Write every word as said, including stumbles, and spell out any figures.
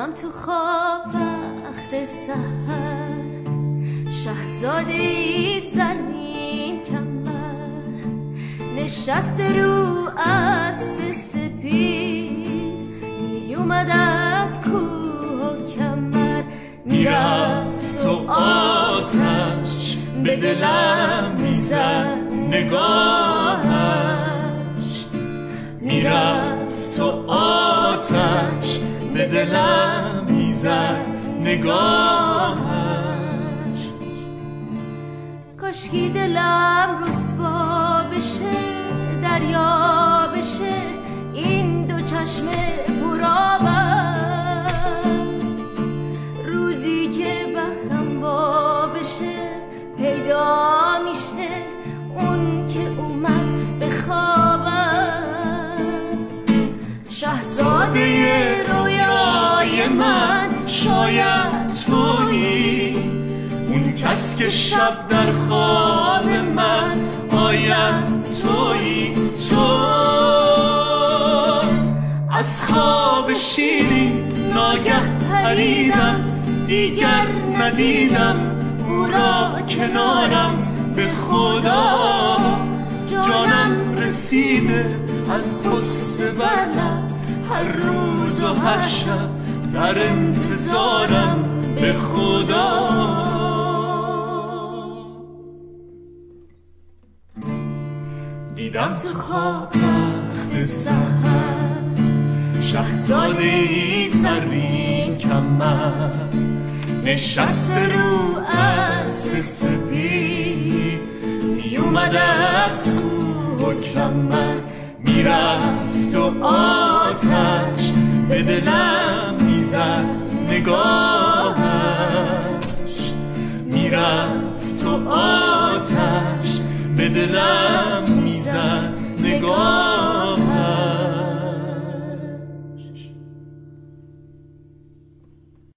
دیدم تو خواب وقت سحر شاهزاده زرین کمر نشسته رو اسب سپید می اومد از کوه و کمر میرفت تو آتش به دلم میزد نگاهش میرفت تو آتش به دلم میزد نگاهش کاشکی دلم رسوا بشه دریا بشه این دو چشم پرآبم روزی که بختم با بشه پیدا میشه اون که اومد به خوابم شاهزاده رویای من شاید تویی اون کس که شب در خواب من آید تویی تو از خواب شیرین ناگه پریدم دیگر ندیدم او را کنارم به خدا جانم رسیده از غصه بر لب هر روز و هر شب در انتظارم به خدا دیدم تو خواب وقت سحر شاهزاده زرین کمر نشسته رو اسب سپید می اومد از کوه و کمر میرفت تو آتش به دلم میزد نگاهش میرفت تو آتش به دلم میزد نگاهش